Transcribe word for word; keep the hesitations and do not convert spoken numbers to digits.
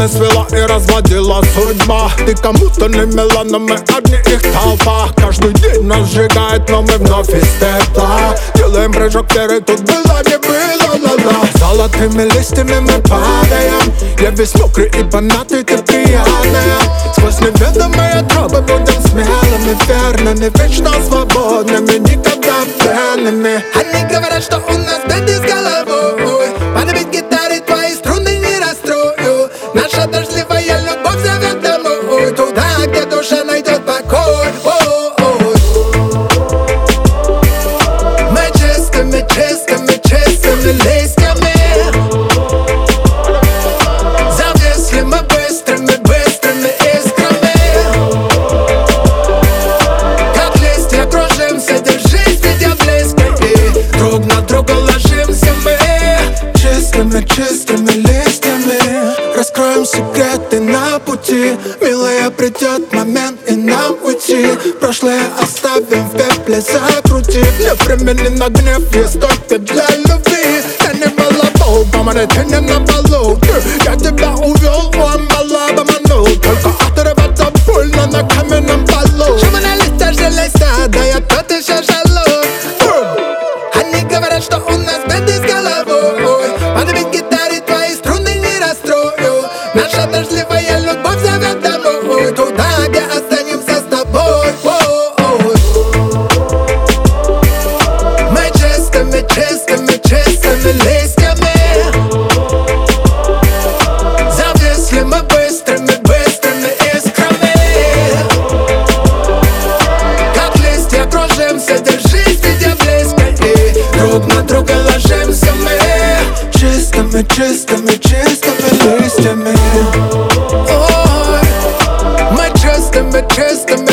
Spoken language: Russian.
не свела и разводила судьба. Ты кому-то не мила, но мы одни их толпа. Каждый день нас сжигает, но мы вновь из тепла. Делаем прыжок вперед, тут было не было, ла-ла. Золотыми листьями мы падаем. Я весь мокрый и помятый, ты приятная. Сквозь неведомые тропы будем смелыми, верными, вечно свободными, никогда пьяными. Они говорят, что у нас беды с головой. Подбить гитары, твои струны не расстрою. Наша дождливая любовь зовет домой, туда, где душа найдет покой. Мы чистыми, чистыми, чистыми листьями зависли мы быстрыми, быстрыми искрами. Как листья кружимся, держись, ведь я близко, и друг на друга ложимся мы. Чистыми, чистыми листьями раскроем секреты на пути. Милая, придет момент и нам уйти. Прошлое оставим в пепле, закрутив. Нет времени на гнев, есть только для любви. Я не балабол, поманы, ты не на балу. Я тебя увел, он балаба манул. Только отрываться больно на каменном полу. Чему на листья железа, да я тот еще жалуюсь. Они говорят, что у нас беды с головой. Подбить гитары, твои струны не расстрою. Наша дождливая любовь зовет домой, туда, где останемся с тобой. Мы чистыми, чистыми, чистыми листьями зависли мы быстрыми, быстрыми искрами. Как листья кружимся, держись, ведь я близко, и друг на друга ложимся мы. Чистыми, чистыми, чистыми листьями. Ой, мы чистыми, чистыми